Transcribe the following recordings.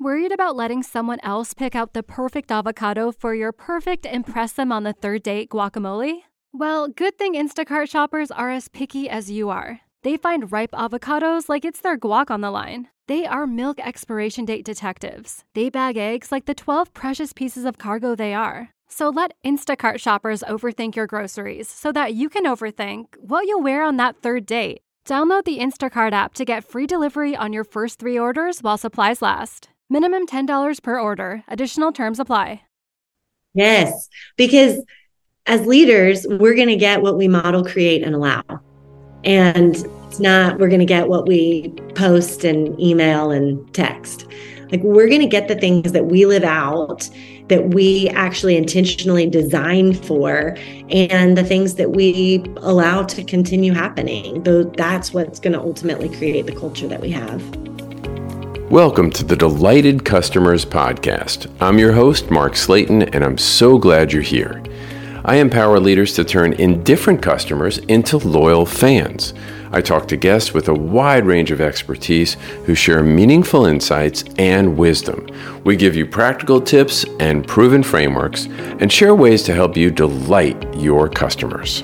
Worried about letting someone else pick out the perfect avocado for your perfect impress them on the third date guacamole? Well, good thing Instacart shoppers are as picky as you are. They find ripe avocados like it's their guac on the line. They are milk expiration date detectives. They bag eggs like the 12 precious pieces of cargo they are. So let Instacart shoppers overthink your groceries so that you can overthink what you'll wear on that third date. Download the Instacart app to get free delivery on your first 3 orders while supplies last. Minimum $10 per order. Additional terms apply. Yes, because as leaders, we're going to get what we model, create, and allow. And it's not, we're going to get what we post and email and text. Like, we're going to get the things that we live out, that we actually intentionally design for, and the things that we allow to continue happening. Though that's what's going to ultimately create the culture that we have. Welcome to the Delighted Customers Podcast. I'm your host, Mark Slayton, and I'm so glad you're here. I empower leaders to turn indifferent customers into loyal fans. I talk to guests with a wide range of expertise who share meaningful insights and wisdom. We give you practical tips and proven frameworks and share ways to help you delight your customers.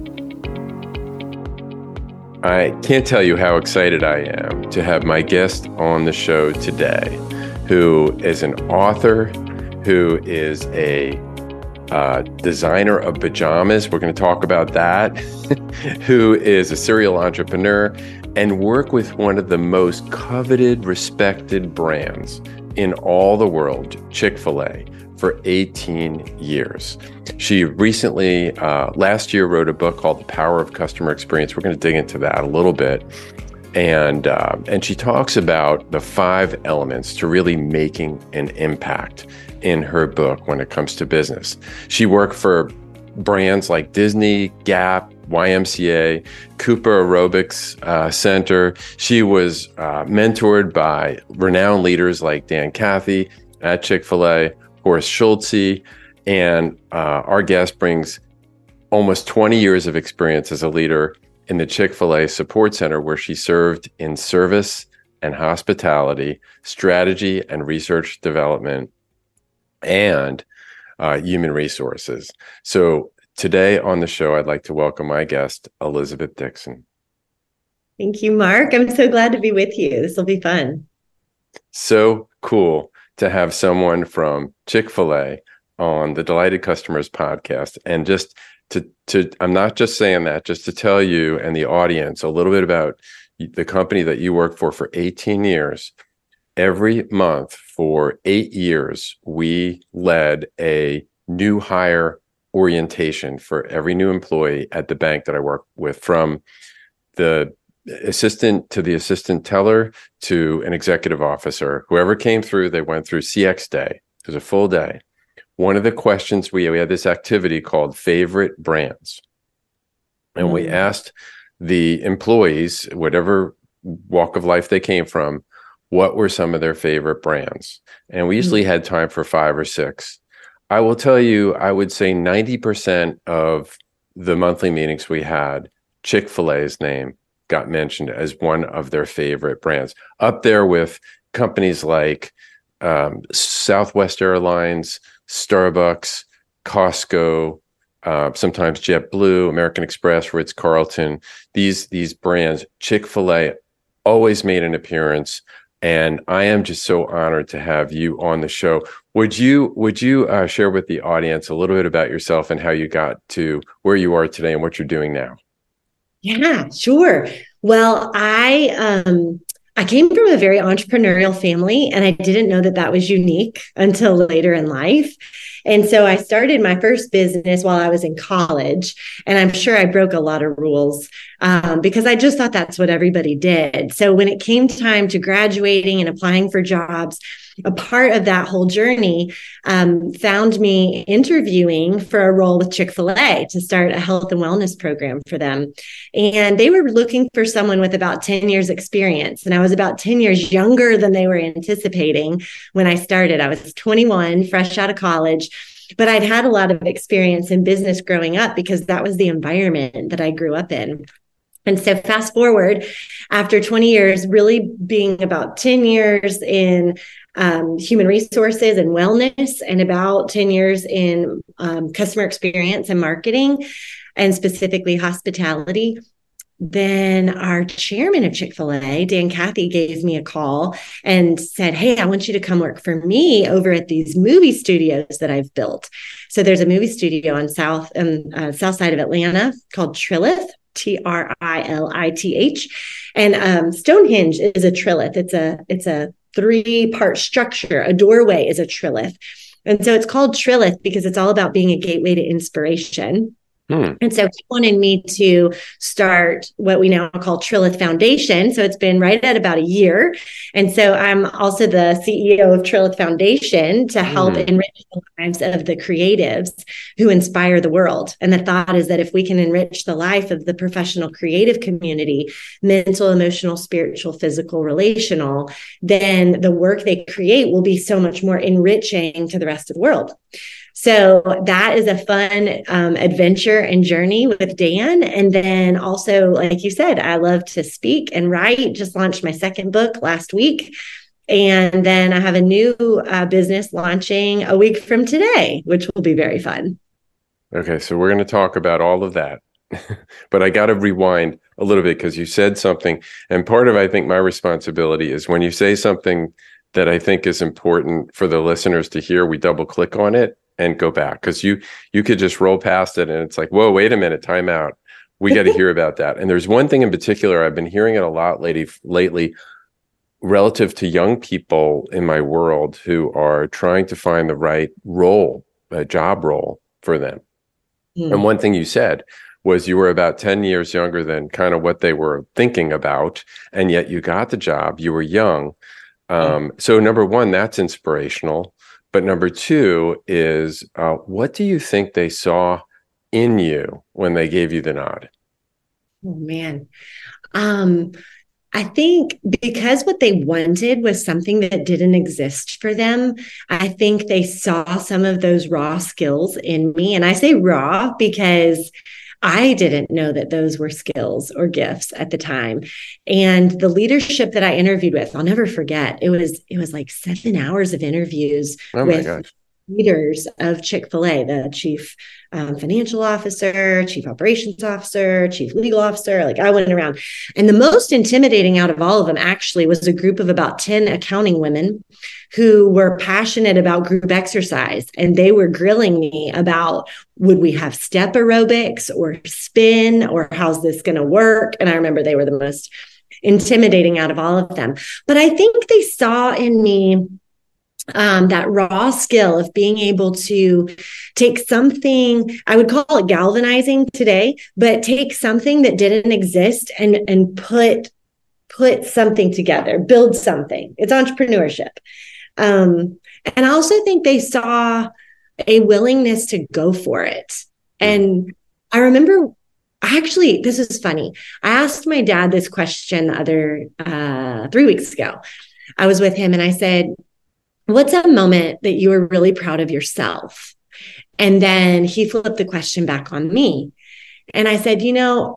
I can't tell you how excited I am to have my guest on the show today, who is an author, who is a designer of pajamas. We're going to talk about that. Who is a serial entrepreneur and work with one of the most coveted, respected brands in all the world, Chick-fil-A, for 18 years. She recently, last year, wrote a book called The Power of Customer Experience. We're going to dig into that a little bit. And she talks about the 5 elements to really making an impact in her book when it comes to business. She worked for brands like Disney, Gap, YMCA, Cooper Aerobics Center. She was mentored by renowned leaders like Dan Cathy at Chick-fil-A, Horst Schulze, and our guest brings almost 20 years of experience as a leader in the Chick-fil-A Support Center, where she served in service and hospitality, strategy and research development, and human resources. So today on the show, I'd like to welcome my guest, Elizabeth Dixon. Thank you, Mark. I'm so glad to be with you. This will be fun. So cool to have someone from Chick-fil-A on the Delighted Customers podcast. And just to I'm not just saying that, just to tell you and the audience a little bit about the company that you work for 18 years. Every month for 8 years, we led a new hire orientation for every new employee at the bank that I work with, from the assistant to the assistant teller to an executive officer. Whoever came through, they went through CX Day. It was a full day. One of the questions we had this activity called Favorite Brands. And we asked the employees, whatever walk of life they came from, what were some of their favorite brands? And we usually had time for 5 or 6. I will tell you, I would say 90% of the monthly meetings we had, Chick-fil-A's name got mentioned as one of their favorite brands, up there with companies like Southwest Airlines, Starbucks, Costco, sometimes JetBlue, American Express, Ritz-Carlton. These brands, Chick-fil-A always made an appearance. And I am just so honored to have you on the show. Would you share with the audience a little bit about yourself and how you got to where you are today and what you're doing now? Yeah, sure. Well, I came from a very entrepreneurial family, and I didn't know that was unique until later in life. And so I started my first business while I was in college, and I'm sure I broke a lot of rules because I just thought that's what everybody did. So when it came time to graduating and applying for jobs, a part of that whole journey found me interviewing for a role with Chick-fil-A to start a health and wellness program for them. And they were looking for someone with about 10 years experience. And I was about 10 years younger than they were anticipating when I started. I was 21, fresh out of college. But I'd had a lot of experience in business growing up because that was the environment that I grew up in. And so fast forward, after 20 years, really being about 10 years in human resources and wellness, and about 10 years in customer experience and marketing, and specifically hospitality. Then our chairman of Chick-fil-A, Dan Cathy, gave me a call and said, hey, I want you to come work for me over at these movie studios that I've built. So there's a movie studio on south side of Atlanta called Trilith, Trilith. And Stonehenge is a trilith. It's a 3-part structure. A doorway is a trilith. And so it's called Trilith because it's all about being a gateway to inspiration. And so he wanted me to start what we now call Trilith Foundation. So it's been right at about a year. And so I'm also the CEO of Trilith Foundation to help enrich the lives of the creatives who inspire the world. And the thought is that if we can enrich the life of the professional creative community, mental, emotional, spiritual, physical, relational, then the work they create will be so much more enriching to the rest of the world. So that is a fun adventure and journey with Dan. And then also, like you said, I love to speak and write. Just launched my second book last week. And then I have a new business launching a week from today, which will be very fun. Okay, so we're going to talk about all of that. But I got to rewind a little bit because you said something. And part of, I think, my responsibility is when you say something that I think is important for the listeners to hear, we double click on it and go back, because you could just roll past it and it's like, whoa, wait a minute, time out. We got to hear about that. And there's one thing in particular, I've been hearing it a lot lately relative to young people in my world who are trying to find the right role, a job role for them. And one thing you said was you were about 10 years younger than kind of what they were thinking about, and yet you got the job. You were young. So number one, that's inspirational. But number two is, what do you think they saw in you when they gave you the nod? Oh, man. I think because what they wanted was something that didn't exist for them, I think they saw some of those raw skills in me. And I say raw because I didn't know that those were skills or gifts at the time. And the leadership that I interviewed with, I'll never forget. It was like 7 hours of interviews with leaders of Chick-fil-A, the chief financial officer, chief operations officer, chief legal officer. Like I went around. And the most intimidating out of all of them actually was a group of about 10 accounting women who were passionate about group exercise. And they were grilling me about, would we have step aerobics or spin, or how's this going to work? And I remember they were the most intimidating out of all of them. But I think they saw in me that raw skill of being able to take something, I would call it galvanizing today, but take something that didn't exist and put something together, build something. It's entrepreneurship. And I also think they saw a willingness to go for it. And I remember, actually, this is funny. I asked my dad this question the other 3 weeks ago. I was with him and I said, what's a moment that you were really proud of yourself? And then he flipped the question back on me. And I said,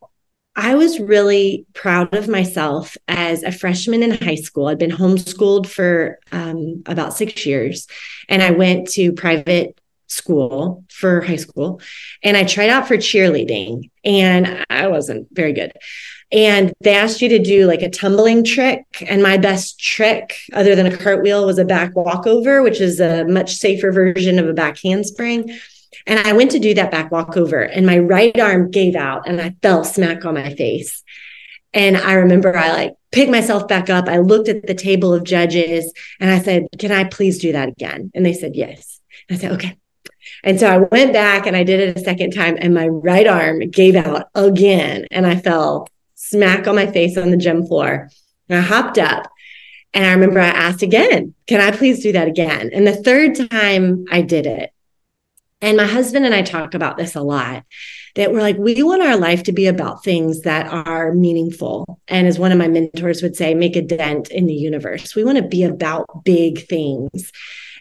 I was really proud of myself as a freshman in high school. I'd been homeschooled for about 6 years. And I went to private school for high school. And I tried out for cheerleading. And I wasn't very good. And they asked you to do like a tumbling trick. And my best trick, other than a cartwheel, was a back walkover, which is a much safer version of a back handspring. And I went to do that back walkover and my right arm gave out and I fell smack on my face. And I remember I picked myself back up. I looked at the table of judges and I said, can I please do that again? And they said, yes. And I said, okay. And so I went back and I did it a second time and my right arm gave out again. And I fell smack on my face on the gym floor. And I hopped up and I remember I asked again, can I please do that again? And the third time I did it. And my husband and I talk about this a lot, that we're like, we want our life to be about things that are meaningful. And as one of my mentors would say, make a dent in the universe. We want to be about big things.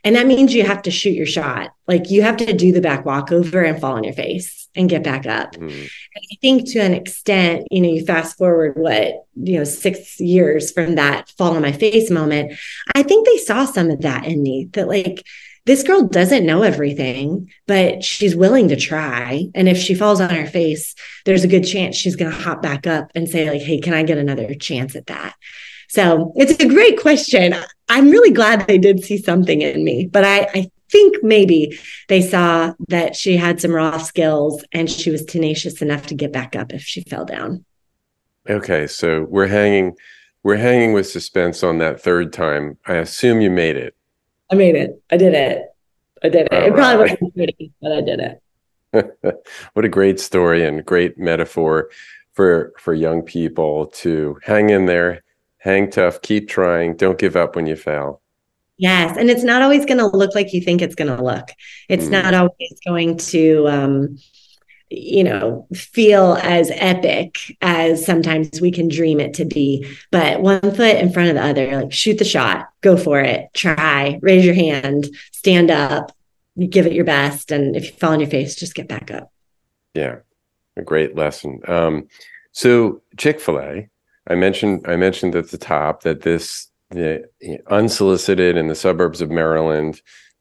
And that means you have to shoot your shot. Like you have to do the back walkover and fall on your face and get back up. Mm. I think to an extent, you fast forward 6 years from that fall on my face moment, I think they saw some of that in me, that like, this girl doesn't know everything, but she's willing to try. And if she falls on her face, there's a good chance she's going to hop back up and say like, hey, can I get another chance at that? So it's a great question. I'm really glad they did see something in me, but I think maybe they saw that she had some raw skills and she was tenacious enough to get back up if she fell down. Okay. So we're hanging with suspense on that third time. I assume you made it. I made it. I did it. It probably wasn't pretty, but I did it. What a great story and great metaphor for young people to hang in there, hang tough, keep trying, don't give up when you fail. Yes. And it's not always going to look like you think it's going to look. It's not always going to, feel as epic as sometimes we can dream it to be. But one foot in front of the other, like shoot the shot, go for it, try, raise your hand, stand up, give it your best. And if you fall on your face, just get back up. Yeah. A great lesson. So Chick-fil-A, I mentioned at the top that the unsolicited in the suburbs of Maryland,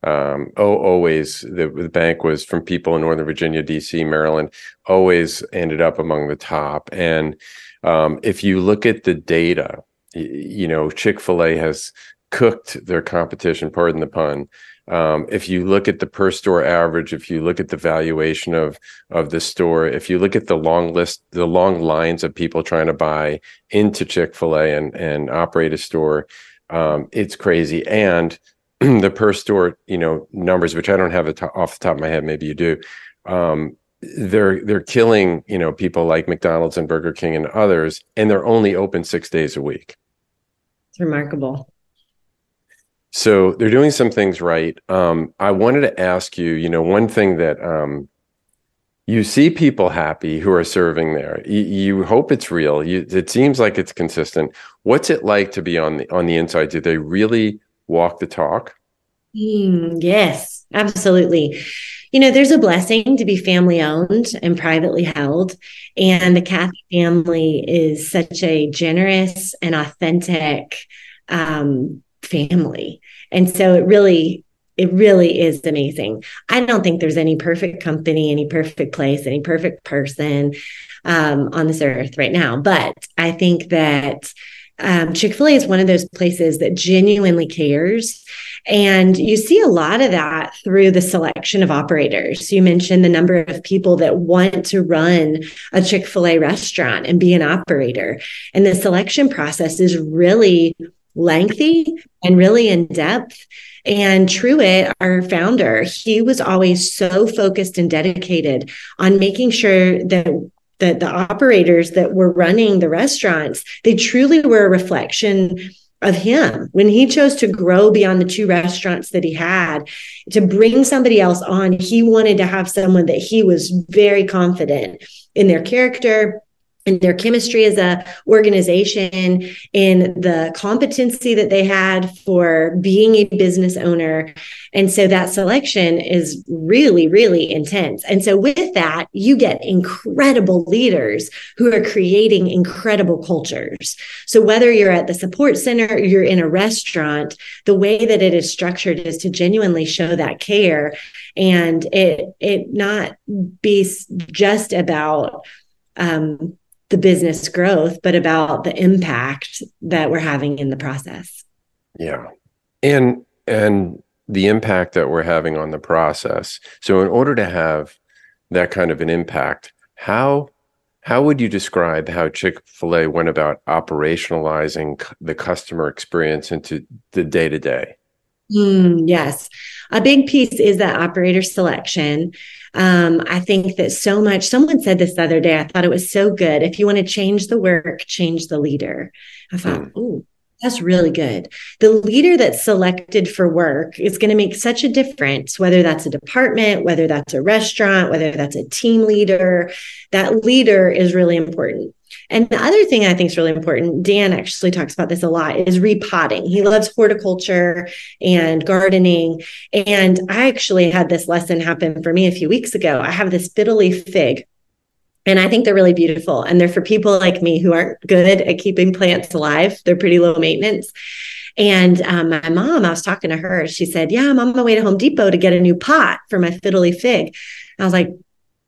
always the bank was from people in Northern Virginia, DC, Maryland, always ended up among the top. And if you look at the data, Chick-fil-A has cooked their competition, pardon the pun. If you look at the per store average, if you look at the valuation of the store, if you look at the long lines of people trying to buy into Chick-fil-A and operate a store, it's crazy. And the per store, numbers, which I don't have off the top of my head, maybe you do. They're killing, people like McDonald's and Burger King and others, and they're only open 6 days a week. It's remarkable. So they're doing some things right. I wanted to ask you, one thing that you see people happy who are serving there. You hope it's real. It seems like it's consistent. What's it like to be on the inside? Do they really walk the talk? Yes, absolutely. There's a blessing to be family owned and privately held. And the Cathy family is such a generous and authentic family. And so it really is amazing. I don't think there's any perfect company, any perfect place, any perfect person on this earth right now. But I think that Chick-fil-A is one of those places that genuinely cares. And you see a lot of that through the selection of operators. You mentioned the number of people that want to run a Chick-fil-A restaurant and be an operator. And the selection process is really lengthy and really in depth. And Truett, our founder, he was always so focused and dedicated on making sure that the operators that were running the restaurants, they truly were a reflection of him. When he chose to grow beyond the 2 restaurants that he had, to bring somebody else on, he wanted to have someone that he was very confident in their character, in their chemistry as a organization, in the competency that they had for being a business owner. And so that selection is really, really intense. And so with that, you get incredible leaders who are creating incredible cultures. So whether you're at the support center or you're in a restaurant, the way that it is structured is to genuinely show that care and it not be just about the business growth, but about the impact that we're having in the process. Yeah. And the impact that we're having on the process. So in order to have that kind of an impact, how would you describe how Chick-fil-A went about operationalizing the customer experience into the day-to-day? Yes. A big piece is that operator selection. I think that so much, someone said this the other day, I thought it was so good. If you want to change the work, change the leader. I thought, ooh, that's really good. The leader that's selected for work is going to make such a difference, whether that's a department, whether that's a restaurant, whether that's a team leader. That leader is really important. And the other thing I think is really important, Dan actually talks about this a lot, is repotting. He loves horticulture and gardening. And I actually had this lesson happen for me a few weeks ago. I have this fiddle leaf fig, and I think they're really beautiful. And they're for people like me who aren't good at keeping plants alive. They're pretty low maintenance. And my mom, I was talking to her. She said, yeah, I'm on my way to Home Depot to get a new pot for my fiddle leaf fig. And I was like,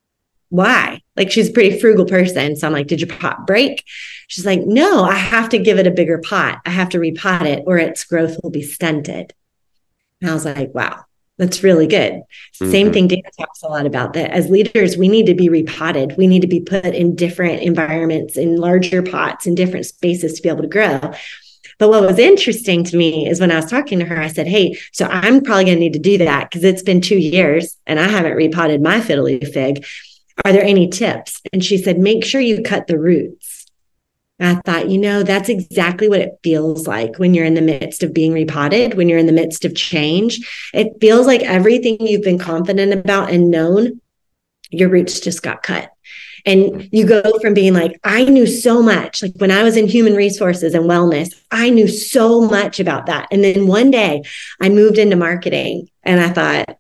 why? Like, she's a pretty frugal person. So I'm like, did your pot break? She's like, no, I have to give it a bigger pot. I have to repot it or its growth will be stunted. And I was like, wow, that's really good. Mm-hmm. Same thing Dan talks a lot about, that as leaders, we need to be repotted. We need to be put in different environments, in larger pots, in different spaces to be able to grow. But what was interesting to me is when I was talking to her, I said, hey, so I'm probably going to need to do that because it's been 2 years and I haven't repotted my fiddle leaf fig. Are there any tips? And she said, make sure you cut the roots. And I thought, that's exactly what it feels like when you're in the midst of being repotted, when you're in the midst of change. It feels like everything you've been confident about and known, your roots just got cut. And you go from being like, I knew so much, like when I was in human resources and wellness, I knew so much about that. And then one day I moved into marketing and I thought,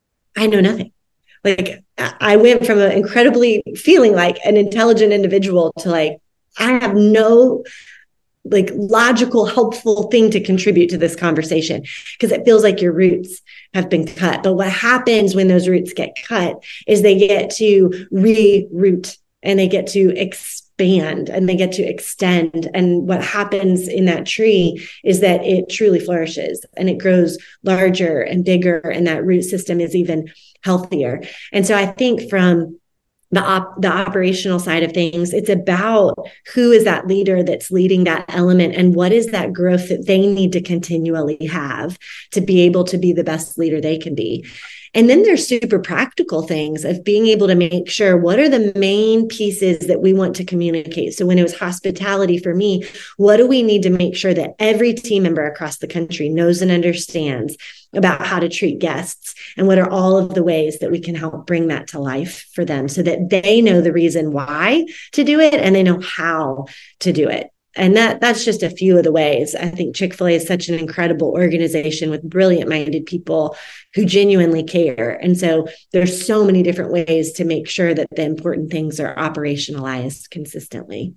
I know nothing. Like, I went from an incredibly feeling like an intelligent individual to like, I have no like logical, helpful thing to contribute to this conversation, because it feels like your roots have been cut. But what happens when those roots get cut is they get to re-root and they get to expand and they get to extend. And what happens in that tree is that it truly flourishes and it grows larger and bigger, and that root system is even healthier. And so I think from the operational side of things, it's about who is that leader that's leading that element and what is that growth that they need to continually have to be able to be the best leader they can be. And then there's super practical things of being able to make sure what are the main pieces that we want to communicate. So when it was hospitality for me, what do we need to make sure that every team member across the country knows and understands about how to treat guests, and what are all of the ways that we can help bring that to life for them so that they know the reason why to do it and they know how to do it. And that's just a few of the ways. I think Chick-fil-A is such an incredible organization with brilliant minded people who genuinely care. And so there's so many different ways to make sure that the important things are operationalized consistently.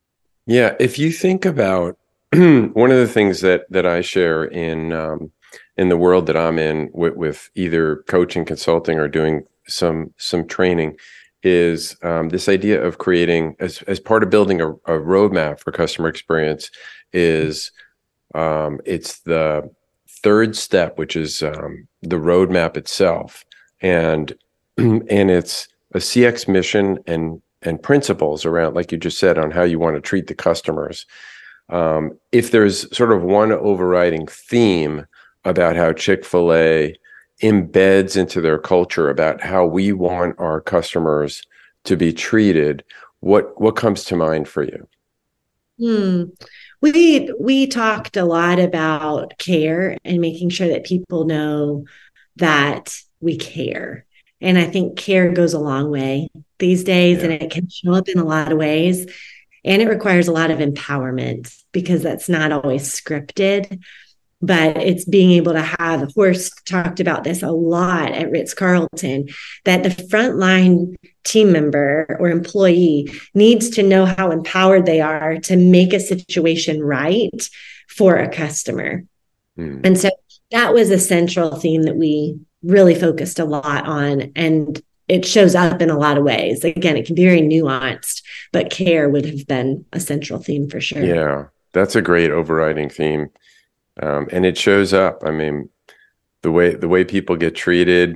Yeah. If you think about one of the things that I share in the world that I'm in with either coaching, consulting, or doing some training is this idea of creating, as part of building a roadmap for customer experience, is it's the third step, which is the roadmap itself, and it's a CX mission and principles around, like you just said, on how you want to treat the customers. If there's sort of one overriding theme about how Chick-fil-A embeds into their culture about how we want our customers to be treated, what comes to mind for you? We talked a lot about care and making sure that people know that we care. And I think care goes a long way these days, and it can show up in a lot of ways. And it requires a lot of empowerment because that's not always scripted. But it's being able to have, Horst talked about this a lot at Ritz-Carlton, that the frontline team member or employee needs to know how empowered they are to make a situation right for a customer. And so that was a central theme that we really focused a lot on. And it shows up in a lot of ways. Again, it can be very nuanced, but care would have been a central theme for sure. Yeah, that's a great overriding theme. And it shows up. I mean, the way people get treated,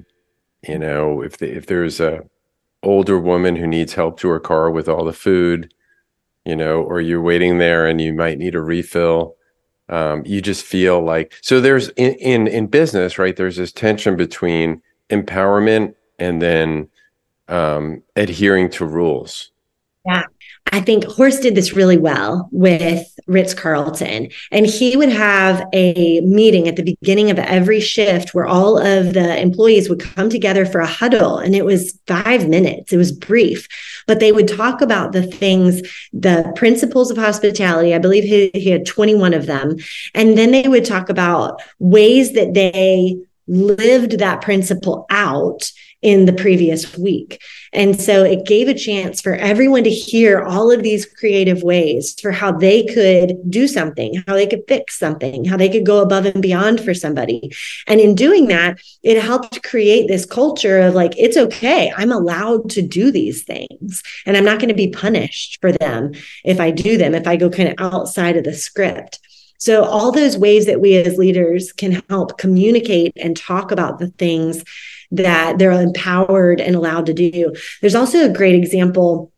if there's a older woman who needs help to her car with all the food, or you're waiting there and you might need a refill, you just feel like, so there's in business, right? There's this tension between empowerment and then adhering to rules. Yeah. I think Horst did this really well with Ritz-Carlton. And he would have a meeting at the beginning of every shift where all of the employees would come together for a huddle. And it was 5 minutes. It was brief, but they would talk about the things, the principles of hospitality. I believe he had 21 of them. And then they would talk about ways that they lived that principle out in the previous week. And so it gave a chance for everyone to hear all of these creative ways for how they could do something, how they could fix something, how they could go above and beyond for somebody. And in doing that, it helped create this culture of like, it's okay. I'm allowed to do these things and I'm not going to be punished for them if I do them, if I go kind of outside of the script. So all those ways that we as leaders can help communicate and talk about the things that they're empowered and allowed to do. There's also a great example.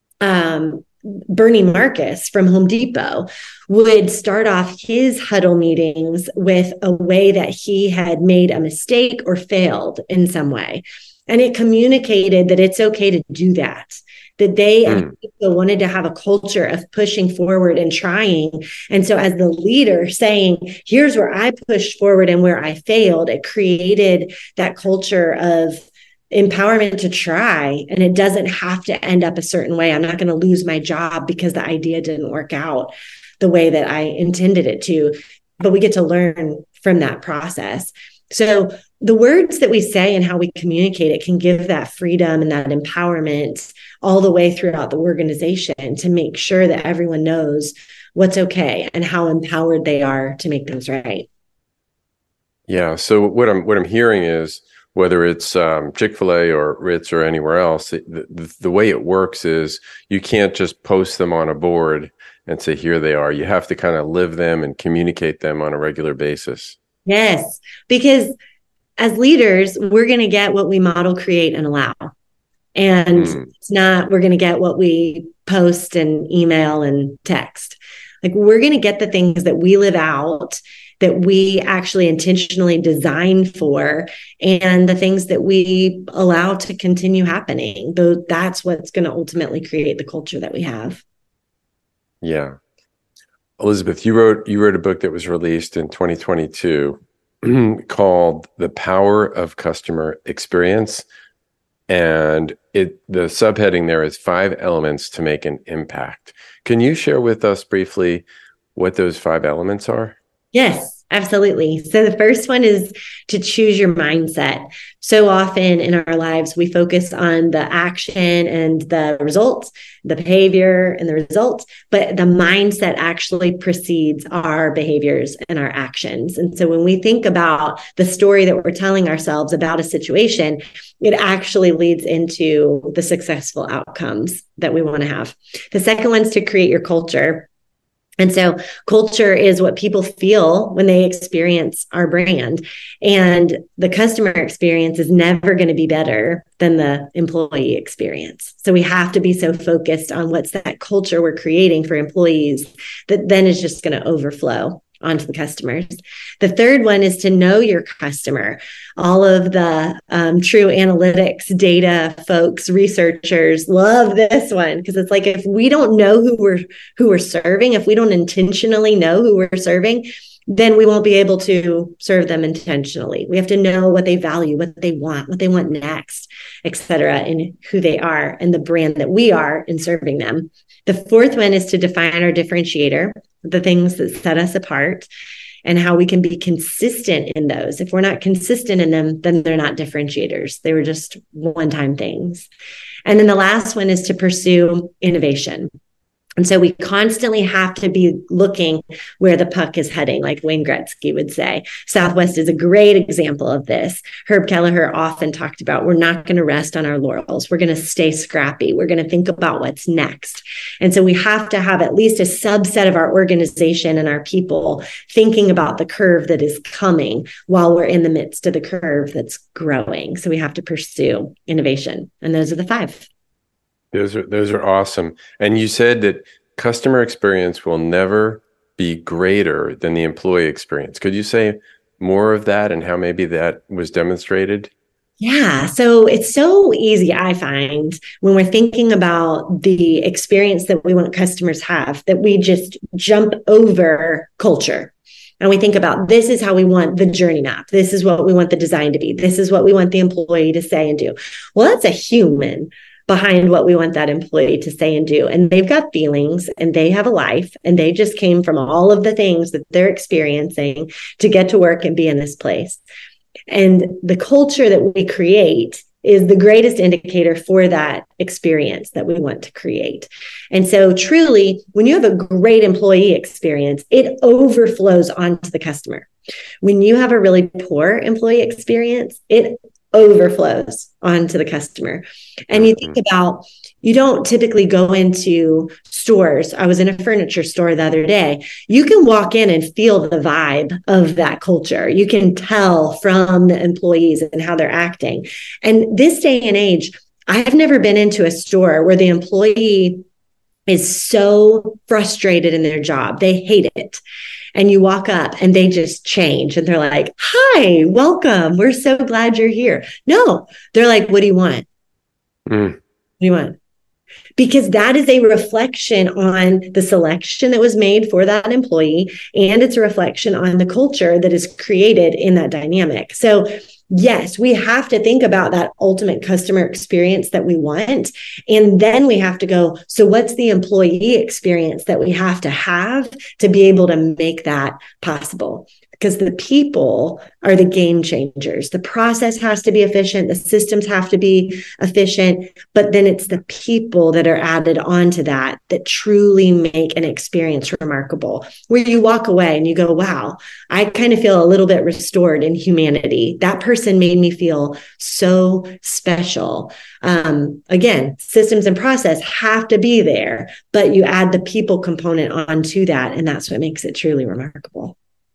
Bernie Marcus from Home Depot would start off his huddle meetings with a way that he had made a mistake or failed in some way. And it communicated that it's okay to do that they wanted to have a culture of pushing forward and trying. And so as the leader saying, here's where I pushed forward and where I failed, it created that culture of empowerment to try. And it doesn't have to end up a certain way. I'm not going to lose my job because the idea didn't work out the way that I intended it to, but we get to learn from that process. So the words that we say and how we communicate it can give that freedom and that empowerment all the way throughout the organization to make sure that everyone knows what's okay and how empowered they are to make things right. Yeah. So what I'm hearing is whether it's Chick-fil-A or Ritz or anywhere else, the way it works is you can't just post them on a board and say, here they are. You have to kind of live them and communicate them on a regular basis. Yes, because as leaders, we're going to get what we model, create, and allow. And it's not, we're going to get what we post and email and text. Like we're going to get the things that we live out, that we actually intentionally design for, and the things that we allow to continue happening. Though that's what's going to ultimately create the culture that we have. Yeah. Elizabeth, you wrote a book that was released in 2022 called The Power of Customer Experience. And the subheading there is 5 elements to make an impact. Can you share with us briefly what those 5 elements are? Yes, absolutely. So the first one is to choose your mindset. So often in our lives, we focus on the action and the results, the behavior and the results, but the mindset actually precedes our behaviors and our actions. And so when we think about the story that we're telling ourselves about a situation, it actually leads into the successful outcomes that we want to have. The second one is to create your culture. And so culture is what people feel when they experience our brand. And the customer experience is never going to be better than the employee experience. So we have to be so focused on what's that culture we're creating for employees that then is just going to overflow onto the customers. The third one is to know your customer. All of the true analytics data folks, researchers love this one because it's like if we don't know who we're serving, if we don't intentionally know who we're serving, then we won't be able to serve them intentionally. We have to know what they value, what they want next, et cetera, and who they are and the brand that we are in serving them. The fourth one is to define our differentiator, the things that set us apart, and how we can be consistent in those. If we're not consistent in them, then they're not differentiators. They were just one-time things. And then the last one is to pursue innovation. And so we constantly have to be looking where the puck is heading, like Wayne Gretzky would say. Southwest is a great example of this. Herb Kelleher often talked about, we're not going to rest on our laurels. We're going to stay scrappy. We're going to think about what's next. And so we have to have at least a subset of our organization and our people thinking about the curve that is coming while we're in the midst of the curve that's growing. So we have to pursue innovation. And those are the 5. Those are awesome. And you said that customer experience will never be greater than the employee experience. Could you say more of that and how maybe that was demonstrated? Yeah. So it's so easy, I find, when we're thinking about the experience that we want customers have, that we just jump over culture. And we think about this is how we want the journey map. This is what we want the design to be. This is what we want the employee to say and do. Well, that's a human behind what we want that employee to say and do. And they've got feelings and they have a life and they just came from all of the things that they're experiencing to get to work and be in this place. And the culture that we create is the greatest indicator for that experience that we want to create. And so truly, when you have a great employee experience, it overflows onto the customer. When you have a really poor employee experience, it overflows onto the customer. And you think about, you don't typically go into stores. I was in a furniture store the other day. You can walk in and feel the vibe of that culture. You can tell from the employees and how they're acting. And this day and age, I've never been into a store where the employee is so frustrated in their job. They hate it. And you walk up and they just change and they're like, hi, welcome. We're so glad you're here. No, they're like, what do you want? What do you want? Because that is a reflection on the selection that was made for that employee. And it's a reflection on the culture that is created in that dynamic. So yes, we have to think about that ultimate customer experience that we want. And then we have to go, so what's the employee experience that we have to be able to make that possible? Because the people are the game changers. The process has to be efficient. The systems have to be efficient, but then it's the people that are added onto that truly make an experience remarkable, where you walk away and you go, wow, I kind of feel a little bit restored in humanity. That person made me feel so special. Again, systems and process have to be there, but you add the people component onto that, and that's what makes it truly remarkable.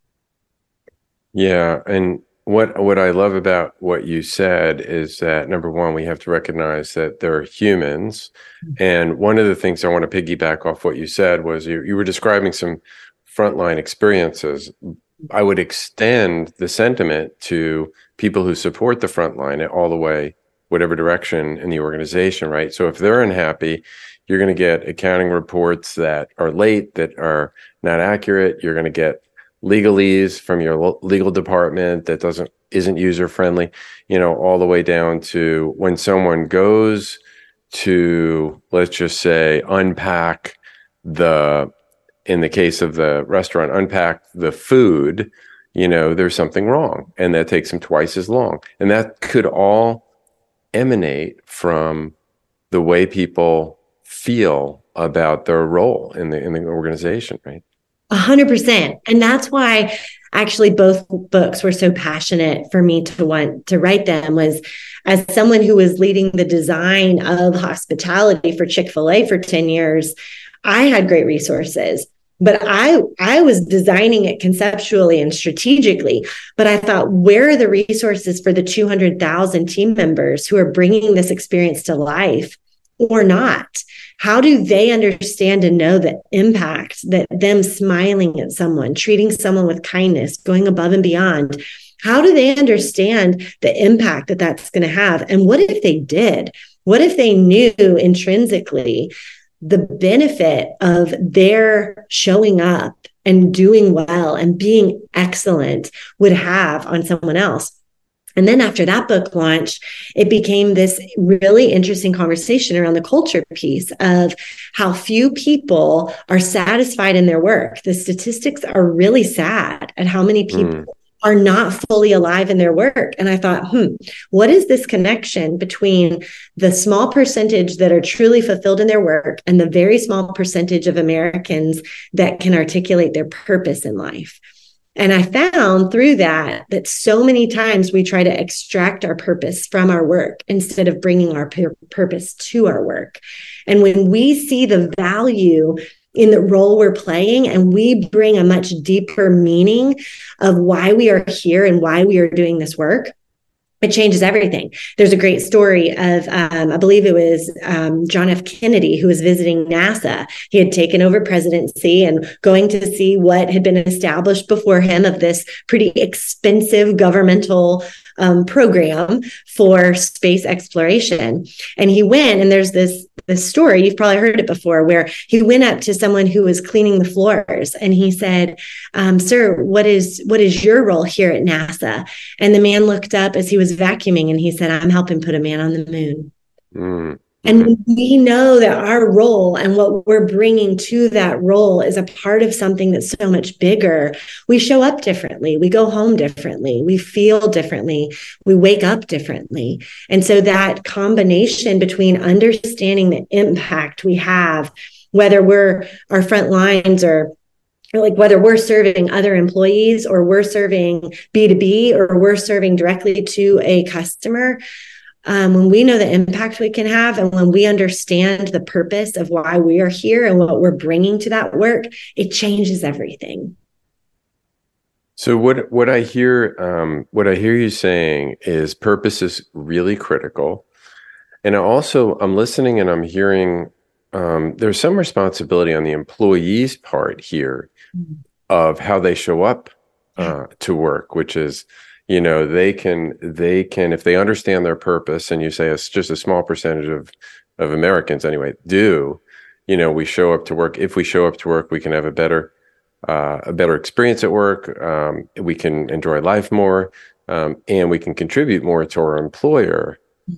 Yeah. And what I love about what you said is that, number one, we have to recognize that they're humans. And one of the things I want to piggyback off what you said was you were describing some frontline experiences. I would extend the sentiment to people who support the frontline all the way, whatever direction in the organization, right? So if they're unhappy, you're going to get accounting reports that are late, that are not accurate. You're going to get legalese from your legal department that isn't user friendly, all the way down to when someone goes to, let's just say, unpack in the case of the restaurant, unpack the food, there's something wrong, and that takes them twice as long. And that could all emanate from the way people feel about their role in the organization, right? 100%. And that's why actually both books were so passionate for me to want to write them, was as someone who was leading the design of hospitality for Chick-fil-A for 10 years, I had great resources, but I was designing it conceptually and strategically. But I thought, where are the resources for the 200,000 team members who are bringing this experience to life or not? How do they understand and know the impact that them smiling at someone, treating someone with kindness, going above and beyond? How do they understand the impact that that's going to have? And what if they did? What if they knew intrinsically the benefit of their showing up and doing well and being excellent would have on someone else? And then after that book launched, it became this really interesting conversation around the culture piece of how few people are satisfied in their work. The statistics are really sad at how many people are not fully alive in their work. And I thought, what is this connection between the small percentage that are truly fulfilled in their work and the very small percentage of Americans that can articulate their purpose in life? And I found through that so many times we try to extract our purpose from our work instead of bringing our purpose to our work. And when we see the value in the role we're playing and we bring a much deeper meaning of why we are here and why we are doing this work, it changes everything. There's a great story of, I believe it was John F. Kennedy, who was visiting NASA. He had taken over presidency and going to see what had been established before him of this pretty expensive governmental program for space exploration. And he went, and there's this story, you've probably heard it before, where he went up to someone who was cleaning the floors and he said, sir, what is your role here at NASA? And the man looked up as he was vacuuming and he said, I'm helping put a man on the moon. Mm-hmm. And we know that our role and what we're bringing to that role is a part of something that's so much bigger. We show up differently. We go home differently. We feel differently. We wake up differently. And so that combination between understanding the impact we have, whether we're our front lines or like whether we're serving other employees or we're serving B2B or we're serving directly to a customer, when we know the impact we can have and when we understand the purpose of why we are here and what we're bringing to that work, it changes everything. So what I hear you saying is purpose is really critical. And I'm listening and I'm hearing there's some responsibility on the employee's part here of how they show up to work, which is, they can, if they understand their purpose, and you say it's just a small percentage of Americans anyway, we show up to work. If we show up to work, we can have a better experience at work. We can enjoy life more, and we can contribute more to our employer.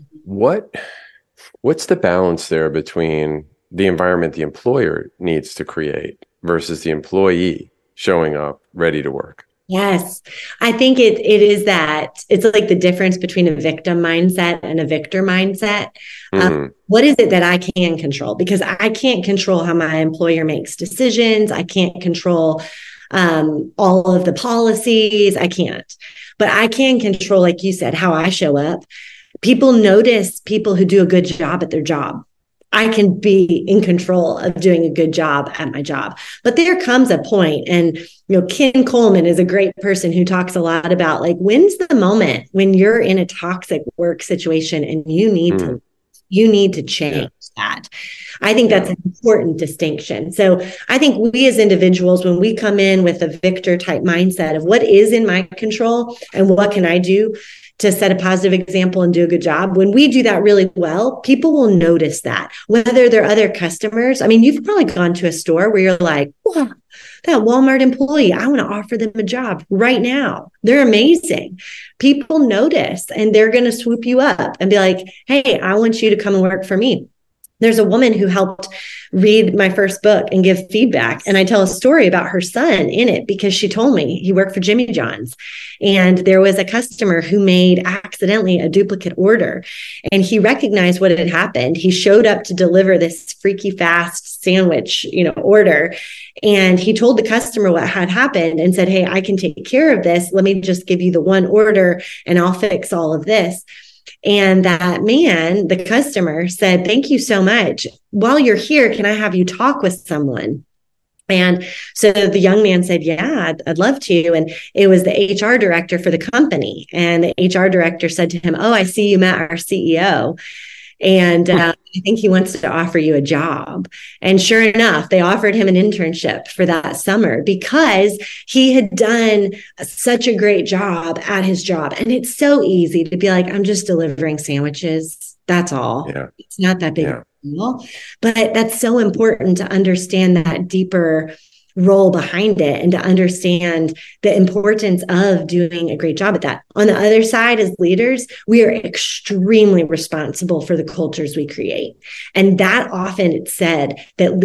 What's the balance there between the environment the employer needs to create versus the employee showing up ready to work? Yes, I think it is that. It's like the difference between a victim mindset and a victor mindset. What is it that I can control? Because I can't control how my employer makes decisions. I can't control all of the policies. I can't. But I can control, like you said, how I show up. People notice people who do a good job at their job. I can be in control of doing a good job at my job. But there comes a point, and Ken Coleman is a great person who talks a lot about like, when's the moment when you're in a toxic work situation and you need to change that. I think that's an important distinction. So I think we as individuals, when we come in with a victor type mindset of what is in my control and what can I do to set a positive example and do a good job, when we do that really well, people will notice that, whether they're other customers. I mean, you've probably gone to a store where you're like, wow, that Walmart employee, I want to offer them a job right now. They're amazing. People notice and they're going to swoop you up and be like, hey, I want you to come and work for me. There's a woman who helped read my first book and give feedback. And I tell a story about her son in it because she told me he worked for Jimmy John's. And there was a customer who made accidentally a duplicate order. And he recognized what had happened. He showed up to deliver this freaky fast sandwich, order. And he told the customer what had happened and said, hey, I can take care of this. Let me just give you the one order and I'll fix all of this. And that man, the customer, said, thank you so much. While you're here, can I have you talk with someone? And so the young man said, yeah, I'd love to. And it was the HR director for the company. And the HR director said to him, oh, I see you met our CEO. And I think he wants to offer you a job. And sure enough, they offered him an internship for that summer because he had done such a great job at his job. And it's so easy to be like, I'm just delivering sandwiches. That's all. Yeah. It's not that big of a deal. But that's so important to understand that deeper role behind it and to understand the importance of doing a great job at that. On the other side, as leaders, we are extremely responsible for the cultures we create. And that often it's said that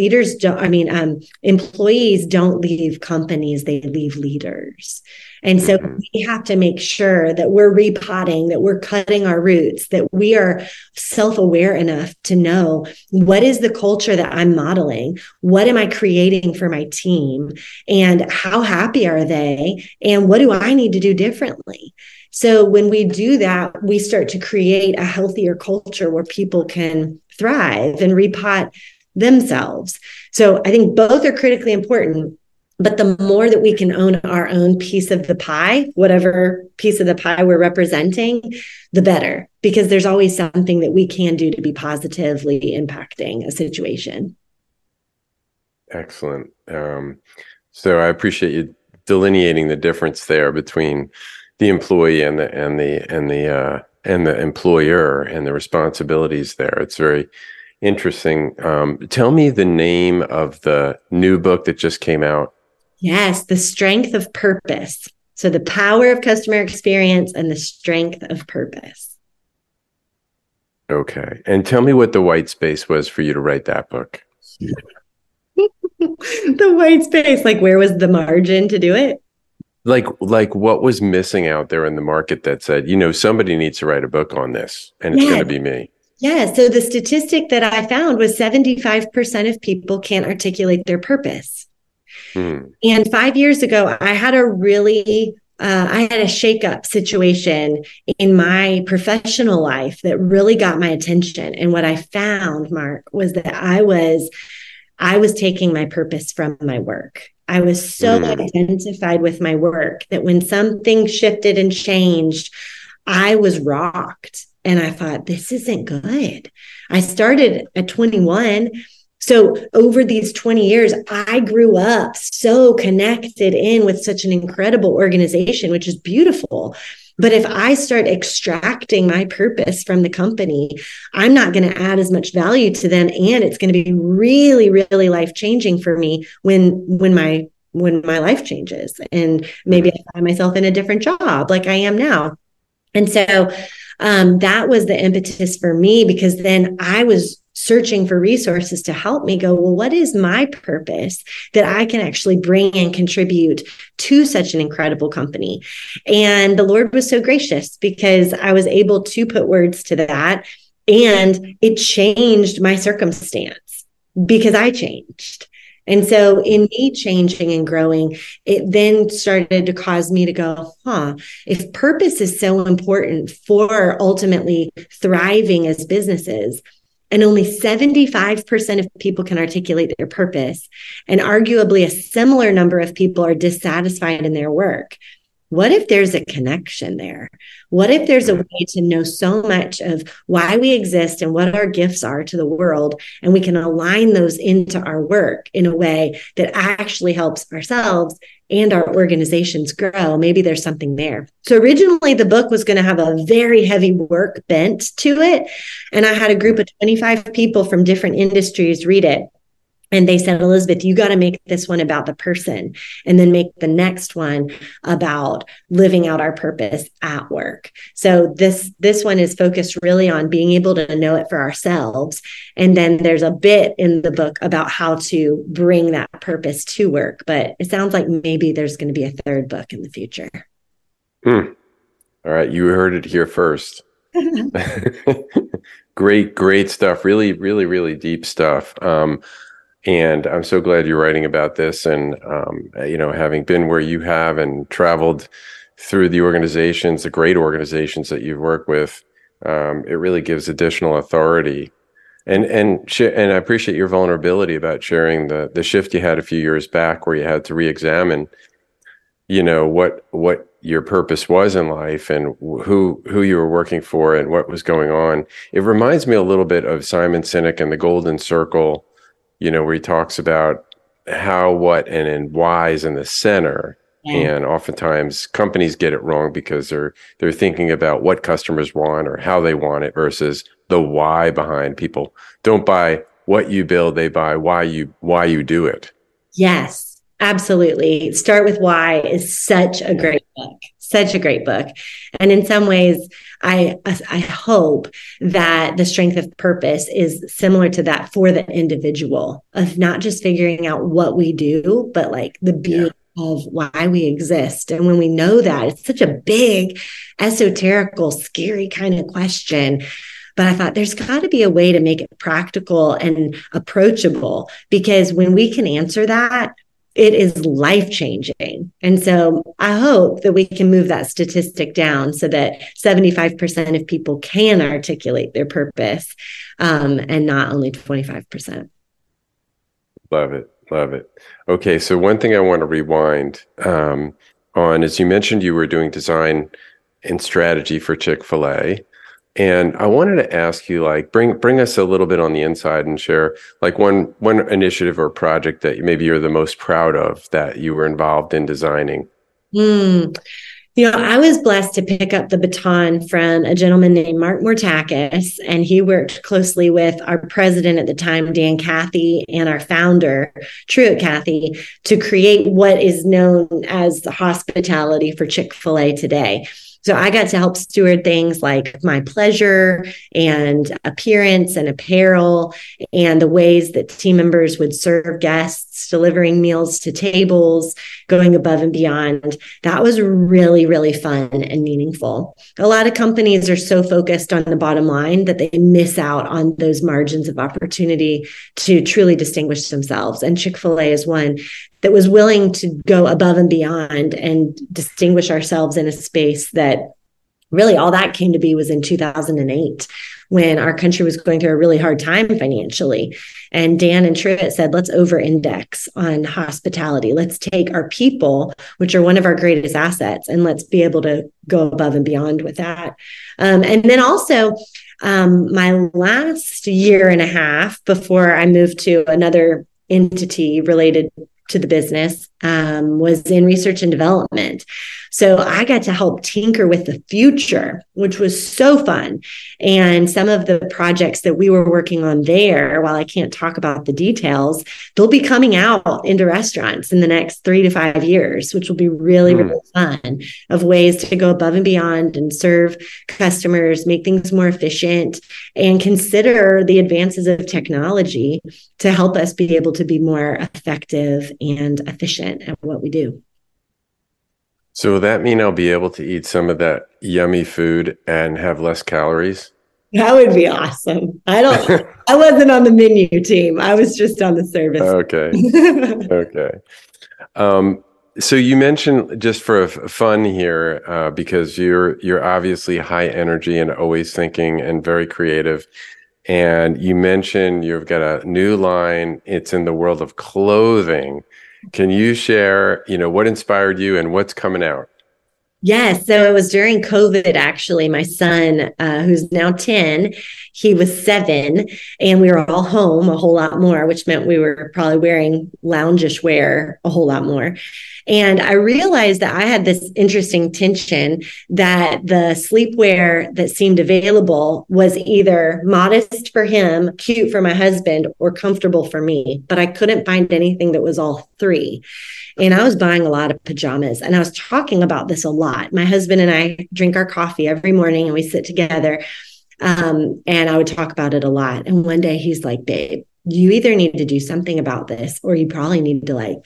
employees don't leave companies, they leave leaders. And so we have to make sure that we're repotting, that we're cutting our roots, that we are self-aware enough to know what is the culture that I'm modeling? What am I creating for my team? And how happy are they? And what do I need to do differently? So when we do that, we start to create a healthier culture where people can thrive and repot themselves. So I think both are critically important. But the more that we can own our own piece of the pie, whatever piece of the pie we're representing, the better, because there's always something that we can do to be positively impacting a situation. Excellent. So I appreciate you delineating the difference there between the employee and the employer and the responsibilities there. It's very interesting. Tell me the name of the new book that just came out. Yes, The Strength of Purpose. So the power of customer experience and the strength of purpose. Okay. And tell me what the white space was for you to write that book. The white space, like where was the margin to do it? Like what was missing out there in the market that said, somebody needs to write a book on this, and it's going to be me. Yeah. So the statistic that I found was 75% of people can't articulate their purpose. And 5 years ago, I had a shakeup situation in my professional life that really got my attention. And what I found, Mark, was that I was taking my purpose from my work. I was so identified with my work that when something shifted and changed, I was rocked. And I thought, this isn't good. I started at 21. So over these 20 years, I grew up so connected in with such an incredible organization, which is beautiful. But if I start extracting my purpose from the company, I'm not going to add as much value to them. And it's going to be really, really life-changing for me when my life changes. And maybe I find myself in a different job like I am now. And so that was the impetus for me, because then I was searching for resources to help me go, well, what is my purpose that I can actually bring and contribute to such an incredible company? And the Lord was so gracious, because I was able to put words to that, and it changed my circumstance because I changed. And so in me changing and growing, it then started to cause me to go, if purpose is so important for ultimately thriving as businesses, and only 75% of people can articulate their purpose, and arguably a similar number of people are dissatisfied in their work, what if there's a connection there? What if there's a way to know so much of why we exist and what our gifts are to the world, and we can align those into our work in a way that actually helps ourselves and our organizations grow? Maybe there's something there. So originally the book was going to have a very heavy work bent to it. And I had a group of 25 people from different industries read it. And they said, Elizabeth, you got to make this one about the person, and then make the next one about living out our purpose at work. So this one is focused really on being able to know it for ourselves. And then there's a bit in the book about how to bring that purpose to work. But it sounds like maybe there's going to be a third book in the future. All right. You heard it here first. Great stuff. Really, really, really deep stuff. And I'm so glad you're writing about this. And, having been where you have and traveled through the organizations, the great organizations that you've worked with, it really gives additional authority. And I appreciate your vulnerability about sharing the shift you had a few years back, where you had to reexamine, what your purpose was in life and who you were working for and what was going on. It reminds me a little bit of Simon Sinek and the Golden Circle, where he talks about how, what, and why is in the center. Yeah. And oftentimes companies get it wrong because they're thinking about what customers want or how they want it versus the why behind. People don't buy what you build, they buy why you do it. Yes, absolutely. Start with Why is such a great book. Such a great book. And in some ways, I hope that The Strength of Purpose is similar to that for the individual, of not just figuring out what we do, but like the being of why we exist. And when we know that, it's such a big, esoterical, scary kind of question. But I thought there's got to be a way to make it practical and approachable, because when we can answer that, it is life-changing. And so I hope that we can move that statistic down so that 75% of people can articulate their purpose, and not only 25%. Love it. Love it. Okay, so one thing I want to rewind on is you mentioned you were doing design and strategy for Chick-fil-A. And I wanted to ask you, like, bring us a little bit on the inside and share like one initiative or project that maybe you're the most proud of that you were involved in designing. I was blessed to pick up the baton from a gentleman named Mark Mortakis, and he worked closely with our president at the time, Dan Cathy, and our founder, Truett Cathy, to create what is known as the hospitality for Chick-fil-A today. So I got to help steward things like my pleasure and appearance and apparel and the ways that team members would serve guests, delivering meals to tables, going above and beyond. That was really, really fun and meaningful. A lot of companies are so focused on the bottom line that they miss out on those margins of opportunity to truly distinguish themselves. And Chick-fil-A is one that was willing to go above and beyond and distinguish ourselves in a space that really all that came to be was in 2008 when our country was going through a really hard time financially. And Dan and Truett said, let's over-index on hospitality. Let's take our people, which are one of our greatest assets, and let's be able to go above and beyond with that. And then also, my last year and a half before I moved to another entity related to the business was in research and development. So I got to help tinker with the future, which was so fun. And some of the projects that we were working on there, while I can't talk about the details, they'll be coming out into restaurants in the next 3 to 5 years, which will be really, really fun, of ways to go above and beyond and serve customers, make things more efficient, and consider the advances of technology to help us be able to be more effective and efficient at what we do. So will that mean I'll be able to eat some of that yummy food and have less calories? That would be awesome. I wasn't on the menu team. I was just on the service. Okay. Okay. So you mentioned, just for fun here, because you're obviously high energy and always thinking and very creative. And you mentioned you've got a new line. It's in the world of clothing. Can you share, what inspired you and what's coming out? Yes. So it was during COVID, actually. My son, who's now 10, he was 7, and we were all home a whole lot more, which meant we were probably wearing loungish wear a whole lot more. And I realized that I had this interesting tension that the sleepwear that seemed available was either modest for him, cute for my husband, or comfortable for me. But I couldn't find anything that was all three. And I was buying a lot of pajamas, and I was talking about this a lot. My husband and I drink our coffee every morning and we sit together. And I would talk about it a lot. And one day he's like, babe, you either need to do something about this, or you probably need to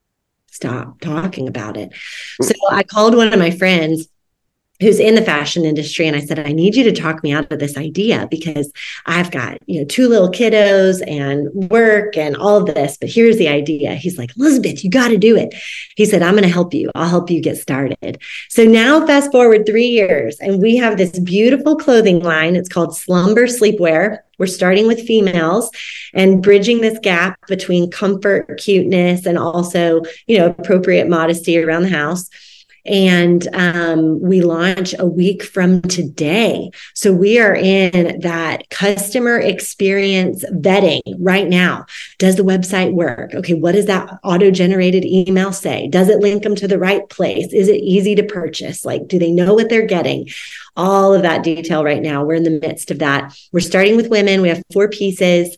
stop talking about it. So I called one of my friends who's in the fashion industry. And I said, I need you to talk me out of this idea, because I've got, 2 little kiddos and work and all of this, but here's the idea. He's like, Elizabeth, you got to do it. He said, I'm going to help you. I'll help you get started. So now fast forward 3 years, and we have this beautiful clothing line. It's called Slumber Sleepwear. We're starting with females and bridging this gap between comfort, cuteness, and also, appropriate modesty around the house. And we launch a week from today. So we are in that customer experience vetting right now. Does the website work? Okay, what does that auto-generated email say? Does it link them to the right place? Is it easy to purchase? Do they know what they're getting? All of that detail right now. We're in the midst of that. We're starting with women. We have 4 pieces.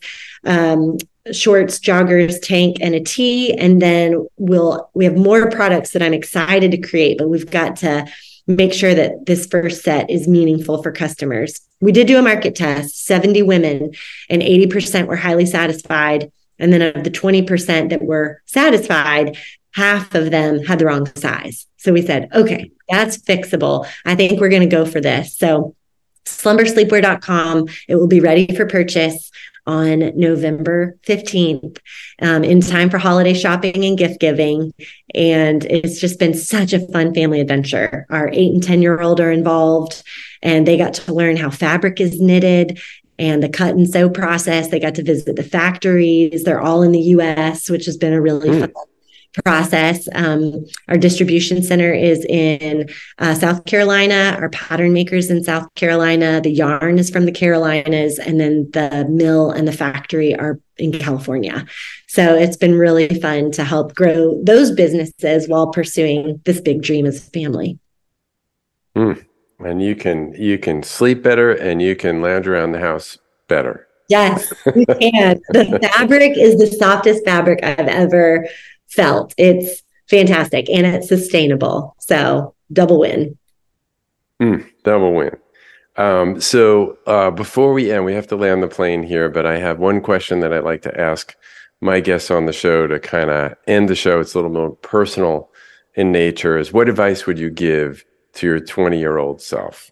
Shorts, joggers, tank, and a tee. And then we have more products that I'm excited to create, but we've got to make sure that this first set is meaningful for customers. We did do a market test, 70 women, and 80% were highly satisfied. And then of the 20% that were satisfied, half of them had the wrong size. So we said, okay, that's fixable. I think we're going to go for this. So slumbersleepwear.com, it will be ready for purchase on November 15th, in time for holiday shopping and gift giving. And it's just been such a fun family adventure. Our 8 and 10-year-old are involved, and they got to learn how fabric is knitted and the cut and sew process. They got to visit the factories. They're all in the US, which has been a really fun process. Our distribution center is in South Carolina. Our pattern makers in South Carolina. The yarn is from the Carolinas, and then the mill and the factory are in California. So it's been really fun to help grow those businesses while pursuing this big dream as a family. And you can sleep better, and you can lounge around the house better. Yes, we can. The fabric is the softest fabric I've ever felt. It's fantastic, and it's sustainable. So double win. Double win. So before we end, we have to land the plane here, but I have one question that I'd like to ask my guests on the show to kind of end the show. It's a little more personal in nature. Is what advice would you give to your 20-year-old self?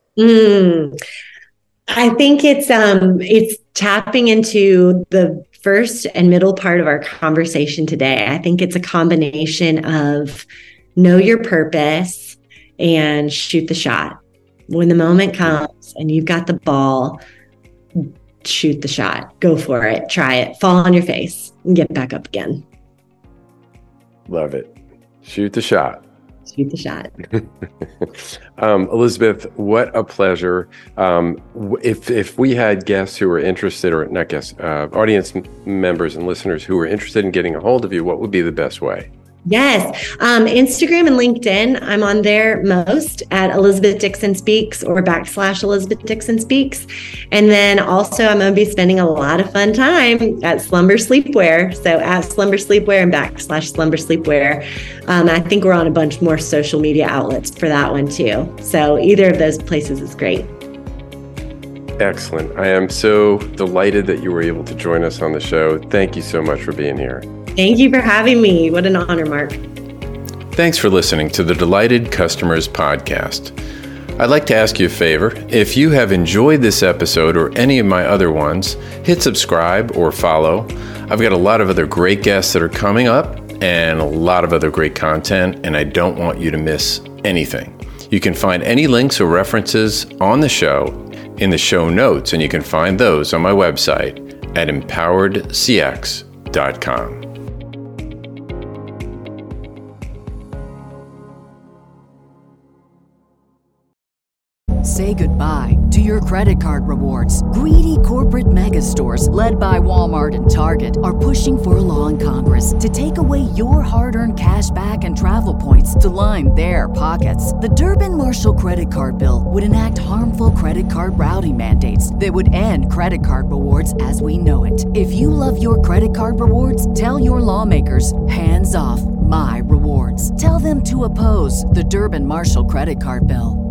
I think it's tapping into the first and middle part of our conversation today. I think it's a combination of know your purpose and shoot the shot. When the moment comes and you've got the ball, shoot the shot, go for it, try it, fall on your face and get back up again. Love it. Shoot the shot. Shoot the shot. Elizabeth, what a pleasure. If we had guests who were interested, or not guests, audience members and listeners who were interested in getting a hold of you, what would be the best way? Yes. Instagram and LinkedIn. I'm on there most at Elizabeth Dixon Speaks or / Elizabeth Dixon Speaks. And then also I'm going to be spending a lot of fun time at Slumber Sleepwear. So at Slumber Sleepwear and / Slumber Sleepwear. I think we're on a bunch more social media outlets for that one too. So either of those places is great. Excellent. I am so delighted that you were able to join us on the show. Thank you so much for being here. Thank you for having me. What an honor, Mark. Thanks for listening to the Delighted Customers Podcast. I'd like to ask you a favor. If you have enjoyed this episode or any of my other ones, hit subscribe or follow. I've got a lot of other great guests that are coming up and a lot of other great content, and I don't want you to miss anything. You can find any links or references on the show in the show notes, and you can find those on my website at empoweredcx.com. Say goodbye to your credit card rewards. Greedy corporate mega stores, led by Walmart and Target, are pushing for a law in Congress to take away your hard-earned cash back and travel points to line their pockets. The Durbin-Marshall credit card bill would enact harmful credit card routing mandates that would end credit card rewards as we know it. If you love your credit card rewards, tell your lawmakers, hands off my rewards. Tell them to oppose the Durbin-Marshall credit card bill.